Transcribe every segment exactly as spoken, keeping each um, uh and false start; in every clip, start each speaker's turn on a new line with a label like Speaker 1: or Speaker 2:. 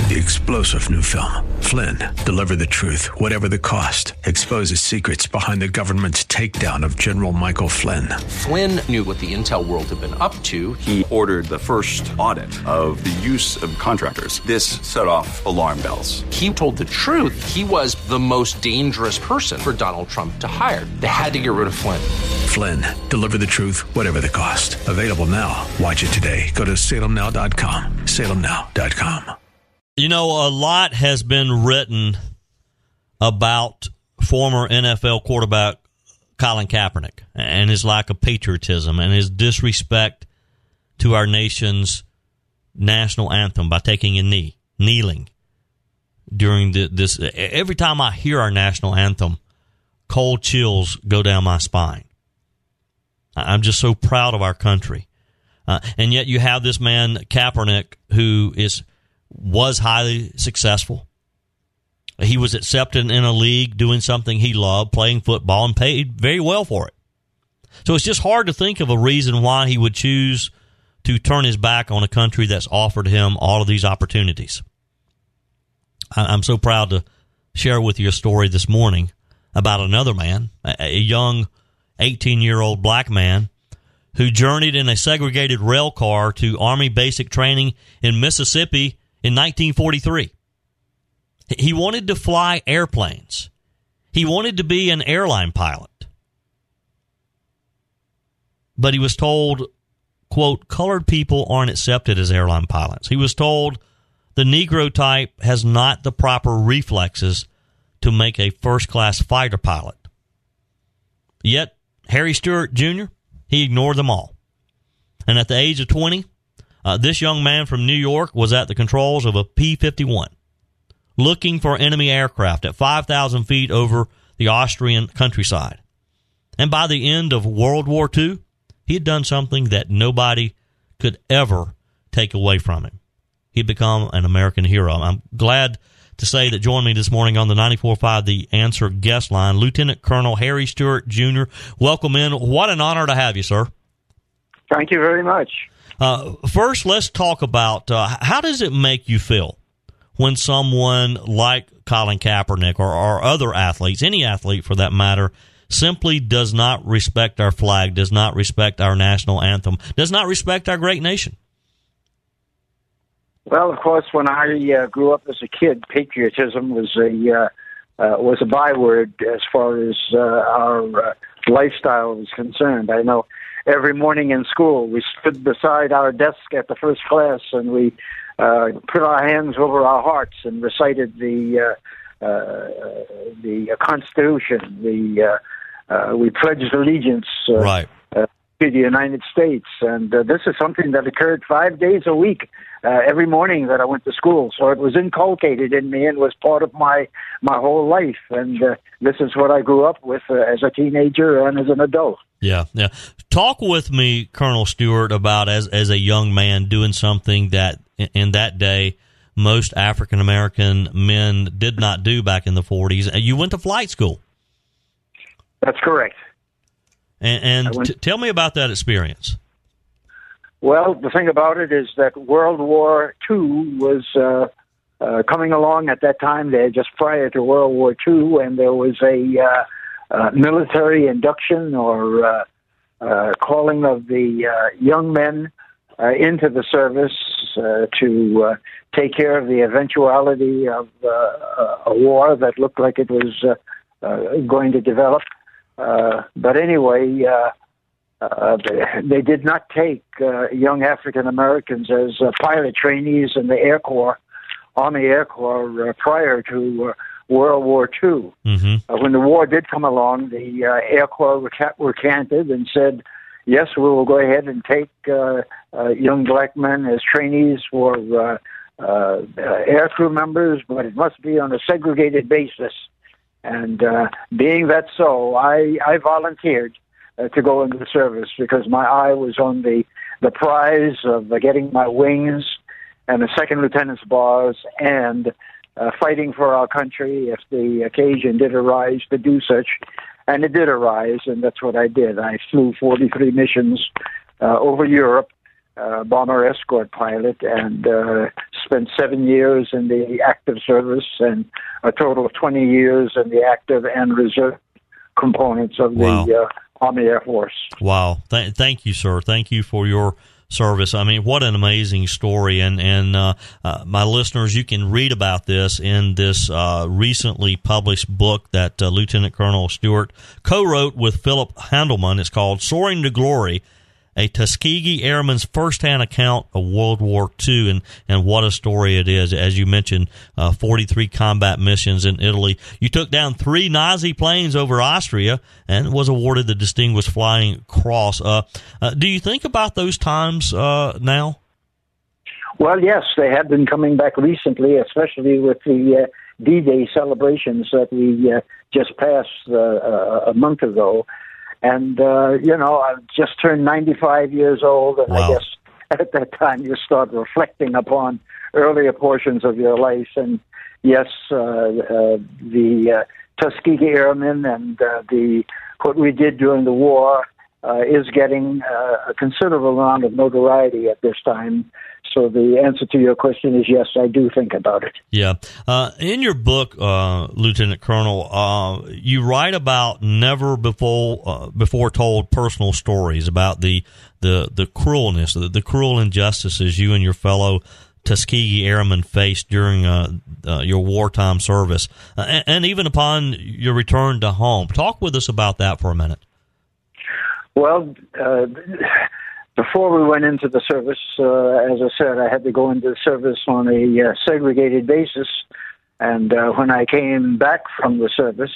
Speaker 1: the explosive new film, Flynn, Deliver the Truth, Whatever the Cost, exposes secrets behind the government's takedown of General Michael Flynn.
Speaker 2: Flynn knew what the intel world had been up to.
Speaker 3: He ordered the first audit of the use of contractors. This set off alarm bells.
Speaker 2: He told the truth. He was the most dangerous person for Donald Trump to hire. They had to get rid of Flynn.
Speaker 1: Flynn, Deliver the Truth, Whatever the Cost. Available now. Watch it today. Go to salem now dot com. salem now dot com.
Speaker 4: You know, a lot has been written about former N F L quarterback Colin Kaepernick and his lack of patriotism and his disrespect to our nation's national anthem by taking a knee, kneeling during the, this. Every time I hear our national anthem, cold chills go down my spine. I'm just so proud of our country. Uh, and yet you have this man, Kaepernick, who is was highly successful. He was accepted in a league doing something he loved, playing football, and paid very well for it. So it's just hard to think of a reason why he would choose to turn his back on a country that's offered him all of these opportunities. I'm so proud to share with you a story this morning about another man, a young eighteen-year-old black man who journeyed in a segregated rail car to Army basic training in Mississippi in nineteen forty-three. He wanted to fly airplanes. He wanted to be an airline pilot. But he was told, quote, colored people aren't accepted as airline pilots. He was told the Negro type has not the proper reflexes to make a first-class fighter pilot. Yet, Harry Stewart Junior, he ignored them all. And at the age of twenty, uh, this young man from New York was at the controls of a P fifty-one, looking for enemy aircraft at five thousand feet over the Austrian countryside. And by the end of World War Two, he had done something that nobody could ever take away from him. He'd become an American hero. I'm glad to say that joined me this morning on the ninety-four point five The Answer guest line, Lieutenant Colonel Harry Stewart Junior Welcome in. What an honor to have you, sir.
Speaker 5: Thank you very much.
Speaker 4: Uh, first, let's talk about uh, how does it make you feel when someone like Colin Kaepernick or, or other athletes, any athlete for that matter, simply does not respect our flag, does not respect our national anthem, does not respect our great nation?
Speaker 5: Well, of course, when I uh, grew up as a kid, patriotism was a uh, uh, was a byword as far as uh, our uh, lifestyle was concerned. I know every morning in school we stood beside our desk at the first class and we uh, put our hands over our hearts and recited the uh, uh, the Constitution. The uh, uh, we pledged allegiance uh,
Speaker 4: right.
Speaker 5: uh, to the United States, and uh, this is something that occurred five days a week. Uh, every morning that I went to school. So it was inculcated in me and was part of my, my whole life. And uh, this is what I grew up with uh, as a teenager and as an adult.
Speaker 4: Yeah, yeah. Talk with me, Colonel Stewart, about as, as a young man doing something that in, in that day most African-American men did not do back in the forties. You went to flight school.
Speaker 5: That's correct.
Speaker 4: And, and
Speaker 5: went-
Speaker 4: t- tell me about that experience.
Speaker 5: Well, the thing about it is that World War Two was uh, uh, coming along at that time there, just prior to World War Two, and there was a uh, uh, military induction or uh, uh, calling of the uh, young men uh, into the service uh, to uh, take care of the eventuality of uh, a war that looked like it was uh, uh, going to develop. Uh, but anyway, uh, Uh, they, they did not take uh, young African Americans as uh, pilot trainees in the Air Corps, Army Air Corps, uh, prior to uh, World War Two.
Speaker 4: Mm-hmm.
Speaker 5: Uh, when the war did come along, the uh, Air Corps reca- recanted and said, yes, we will go ahead and take uh, uh, young black men as trainees for uh, uh, air crew members, but it must be on a segregated basis. And uh, being that so, I, I volunteered Uh, to go into the service because my eye was on the, the prize of uh, getting my wings and the second lieutenant's bars and uh, fighting for our country if the occasion did arise to do such. And it did arise, and that's what I did. I flew forty-three missions uh, over Europe, uh, bomber escort pilot, and uh, spent seven years in the active service and a total of twenty years in the active and reserve components of
Speaker 4: Wow.
Speaker 5: the uh, Army Air Force.
Speaker 4: Wow. Th- thank you, sir. Thank you for your service. I mean, what an amazing story. And, and uh, uh, my listeners, you can read about this in this uh, recently published book that uh, Lieutenant Colonel Stewart co-wrote with Philip Handelman. It's called Soaring to Glory, a Tuskegee Airman's firsthand account of World War Two, and, and what a story it is. As you mentioned, uh, forty-three combat missions in Italy. You took down three Nazi planes over Austria and was awarded the Distinguished Flying Cross. Uh, uh, do you think about those times uh, now?
Speaker 5: Well, yes, they have been coming back recently, especially with the uh, D-Day celebrations that we uh, just passed uh, uh, a month ago. And, uh, you know, I've just turned ninety-five years old, and
Speaker 4: Wow.
Speaker 5: I guess at that time you start reflecting upon earlier portions of your life. And, yes, uh, uh, the uh, Tuskegee Airmen and uh, the what we did during the war uh, is getting uh, a considerable amount of notoriety at this time. So the answer to your question is yes, I do think about it.
Speaker 4: Yeah. Uh, in your book, uh, Lieutenant Colonel, uh, you write about never before uh, before told personal stories about the the the cruelness, the, the cruel injustices you and your fellow Tuskegee Airmen faced during uh, uh, your wartime service, uh, and, and even upon your return to home. Talk with us about that for a minute.
Speaker 5: Well, uh, before we went into the service, uh, as I said, I had to go into the service on a uh, segregated basis. And uh, when I came back from the service,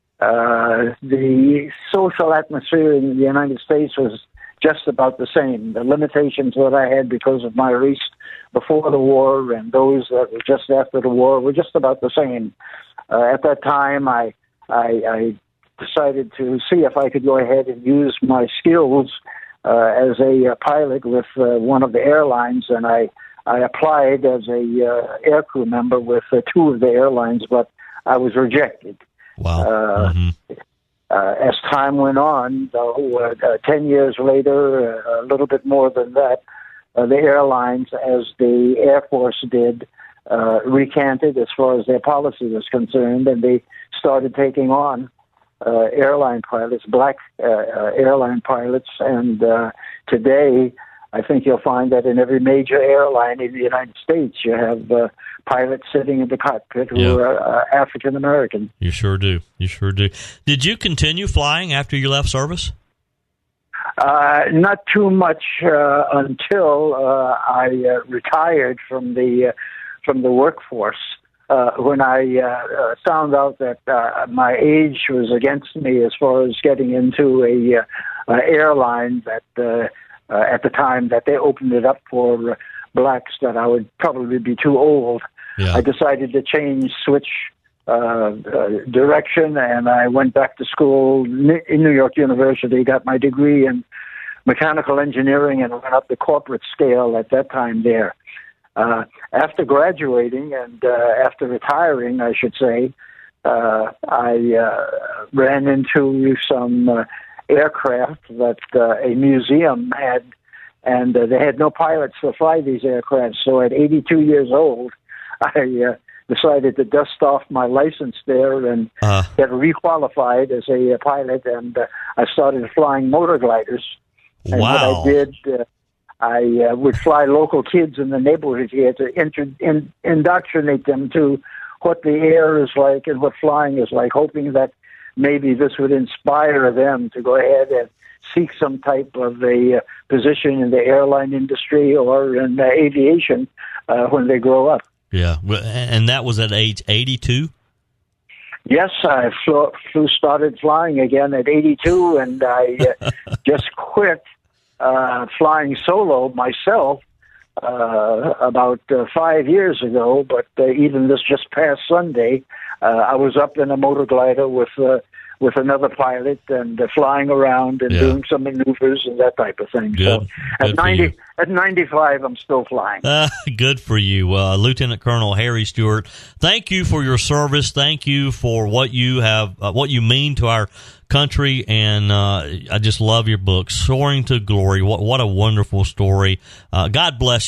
Speaker 5: uh, the social atmosphere in the United States was just about the same. The limitations that I had because of my race before the war and those that were just after the war were just about the same. Uh, at that time, I, I, I decided to see if I could go ahead and use my skills uh, as a uh, pilot with uh, one of the airlines, and I, I applied as a uh, aircrew member with uh, two of the airlines, but I was rejected.
Speaker 4: Wow.
Speaker 5: Uh,
Speaker 4: mm-hmm.
Speaker 5: uh, as time went on, though, uh, uh, ten years later, uh, a little bit more than that, uh, the airlines, as the Air Force did, uh, recanted as far as their policy was concerned, and they started taking on uh, airline pilots, black uh, uh, airline pilots, and uh, today I think you'll find that in every major airline in the United States, you have uh, pilots sitting in the cockpit who
Speaker 4: Yeah.
Speaker 5: are uh, African American.
Speaker 4: You sure do. You sure do. Did you continue flying after you left service?
Speaker 5: Uh, not too much uh, until uh, I uh, retired from the uh, from the workforce. Uh, when I uh, found out that uh, my age was against me as far as getting into a uh, uh, airline that uh, uh, at the time that they opened it up for uh, blacks, that I would probably be too old.
Speaker 4: Yeah.
Speaker 5: I decided to change, switch uh, uh, direction, and I went back to school in New York University, got my degree in mechanical engineering, and went up the corporate scale at that time there. Uh, after graduating and uh, after retiring, I should say, uh, I uh, ran into some uh, aircraft that uh, a museum had, and uh, they had no pilots to fly these aircraft. So at eighty-two years old, I uh, decided to dust off my license there and
Speaker 4: Uh.
Speaker 5: get requalified as a uh, pilot, and uh, I started flying motor gliders. And
Speaker 4: Wow.
Speaker 5: what I did, uh, I uh, would fly local kids in the neighborhood here to inter- in- indoctrinate them to what the air is like and what flying is like, hoping that maybe this would inspire them to go ahead and seek some type of a uh, position in the airline industry or in uh, aviation uh, when they grow up.
Speaker 4: Yeah. Well, and that was at age eighty-two?
Speaker 5: Yes, I flew, flew, started flying again at eighty-two, and I uh, just quit uh, flying solo myself uh, about uh, five years ago. But uh, even this just past Sunday, uh, I was up in a motor glider with uh, with another pilot and uh, flying around and
Speaker 4: Yeah.
Speaker 5: doing some maneuvers and that type of thing.
Speaker 4: Good.
Speaker 5: So
Speaker 4: Good
Speaker 5: at
Speaker 4: for
Speaker 5: ninety,
Speaker 4: you.
Speaker 5: at ninety-five, I'm still flying.
Speaker 4: Uh, good for you. Uh, Lieutenant Colonel Harry Stewart, thank you for your service. Thank you for what you have, uh, what you mean to our country. And uh, I just love your book, Soaring to Glory. What, what a wonderful story. Uh, God bless you.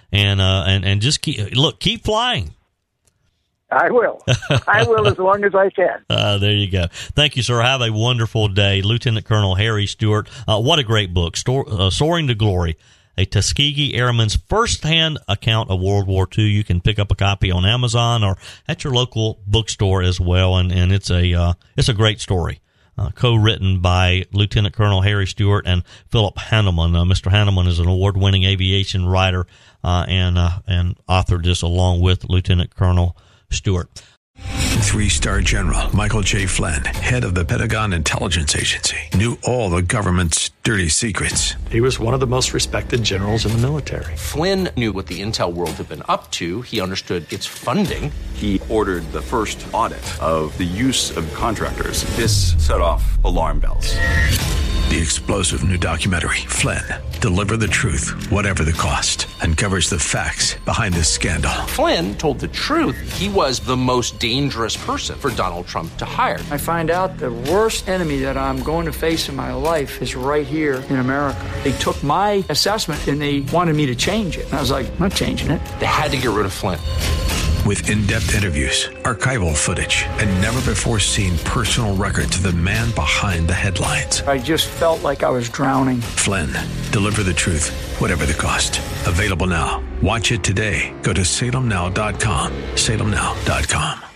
Speaker 4: and uh, and and just keep look, keep flying.
Speaker 5: I will. I will as long as I can.
Speaker 4: Uh, there you go. Thank you, sir. Have a wonderful day. Lieutenant Colonel Harry Stewart. Uh, what a great book, Stor- uh, Soaring to Glory, a Tuskegee Airman's first-hand account of World War Two. You can pick up a copy on Amazon or at your local bookstore as well, and, and it's a uh, it's a great story. Uh, co-written by Lieutenant Colonel Harry Stewart and Philip Hanneman. Uh, Mister Hanneman is an award-winning aviation writer uh, and uh, and authored this along with Lieutenant Colonel Stewart.
Speaker 1: Three-star General Michael J. Flynn, head of the Pentagon Intelligence Agency, knew all the government's dirty secrets.
Speaker 6: He was one of the most respected generals in the military.
Speaker 2: Flynn knew what the intel world had been up to. He understood its funding.
Speaker 3: He ordered the first audit of the use of contractors. This set off alarm bells.
Speaker 1: The explosive new documentary, Flynn, Deliver the Truth, Whatever the Cost, uncovers the facts behind this scandal.
Speaker 2: Flynn told the truth. He was the most dangerous person for Donald Trump to hire.
Speaker 7: I find out the worst enemy that I'm going to face in my life is right here in America. They took my assessment and they wanted me to change it. And I was like, I'm not changing it.
Speaker 2: They had to get rid of Flynn.
Speaker 1: With in-depth interviews, archival footage, and never-before-seen personal records of the man behind the headlines.
Speaker 7: I just felt like I was drowning.
Speaker 1: Flynn, Deliver the Truth, Whatever the Cost. Available now. Watch it today. Go to salem now dot com. salem now dot com.